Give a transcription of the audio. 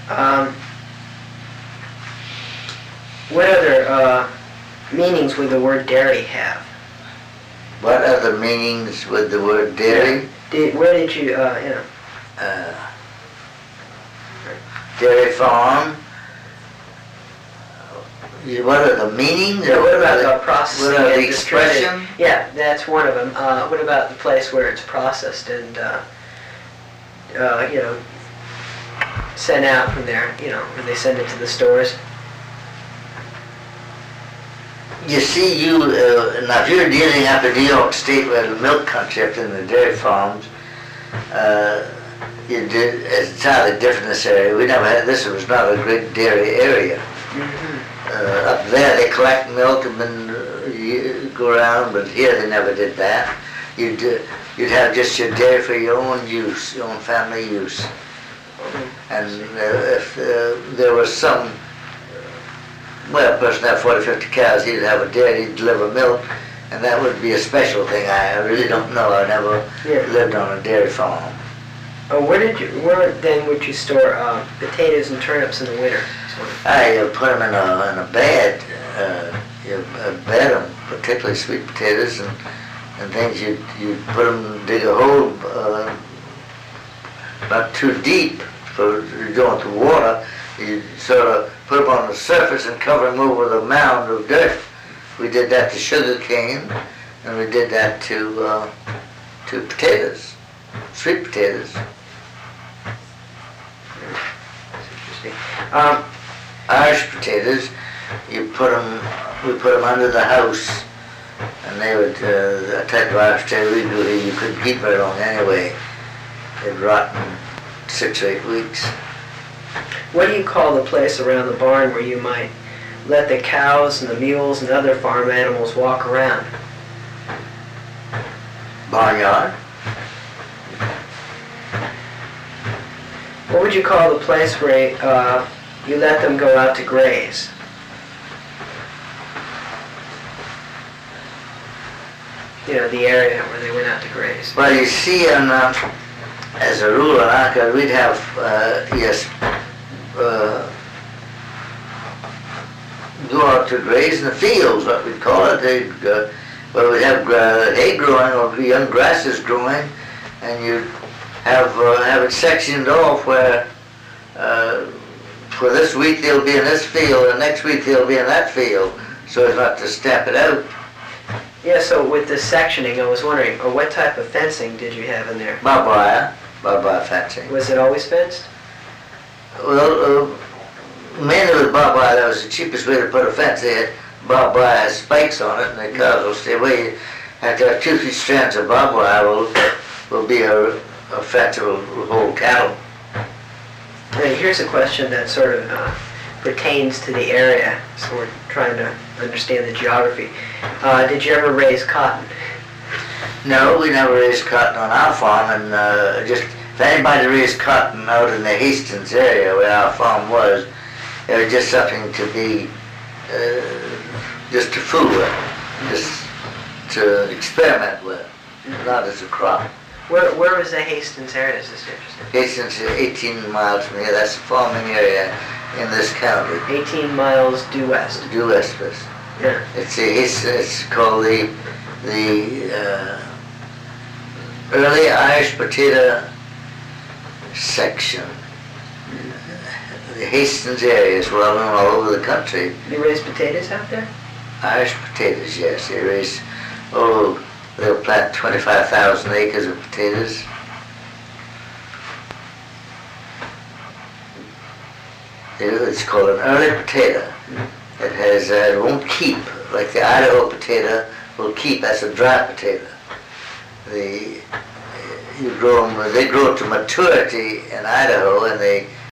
Um, what other meanings would the word dairy have? What other meanings would the word dairy? Where did you, Dairy farm. What are the meanings? Yeah, what about the processing? What are the and distributed? expression? Yeah, that's one of them. What about the place where it's processed and, sent out from there, when they send it to the stores? You see, now if you're dealing up in New York State where the milk country up in the dairy farms, it's entirely different in this area. We never had, this was not a great dairy area. Mm-hmm. Up there they collect milk and then go around, but here they never did that. You'd have just your dairy for your own use, your own family use. Mm-hmm. And if there was some, well, a person had 40, 50 cows, he'd have a dairy, he'd deliver milk, and that would be a special thing. I really don't know. I never lived on a dairy farm. Oh, where then would you store potatoes and turnips in the winter? I put them in a bed. You bed them, particularly sweet potatoes and things. You put them, dig a hole not too deep for going to water. You sort of put them on the surface and cover them over with a mound of dirt. We did that to sugar cane, and we did that to potatoes, sweet potatoes. Irish potatoes, we put them under the house, and they would, a type of Irish potato we do here, you couldn't keep very long anyway. They'd rot in 6 or 8 weeks. What do you call the place around the barn where you might let the cows and the mules and other farm animals walk around? Barnyard. What would you call the place where you let them go out to graze? The area where they went out to graze. Well, you see, as a rule in Arcot, we'd have, go out to graze in the fields, what we'd call it. We'd have hay growing or young grasses growing, and you'd have it sectioned off where for this week they'll be in this field and next week they'll be in that field, so as not to step it out. Yeah, so with this sectioning, I was wondering, what type of fencing did you have in there? Barbed wire fencing. Was it always fenced? Well, mainly with barbed wire. That was the cheapest way to put a fence. They had barbed wire, has spikes on it, and the cows will stay away. You have to have 2 or 3 strands of barbed wire will be a fence that will hold cattle. Here's a question that sort of pertains to the area, so we're trying to understand the geography. Did you ever raise cotton? No, we never raised cotton on our farm, and if anybody raised cotton out in the Hastings area where our farm was, it was just something to be, just to fool with, just to experiment with, not as a crop. Where was the Hastings area? Is this interesting? Hastings is 18 miles from here. That's the farming area in this county. 18 miles due west. Due west of us. Yeah. It's called the early Irish potato section. The Hastings area is well known all over the country. You raise potatoes out there? Irish potatoes, yes. They raise, they'll plant 25,000 acres of potatoes. It's called an early potato. It won't keep, like the Idaho potato will keep. That's a dry potato. They grow to maturity in Idaho, and they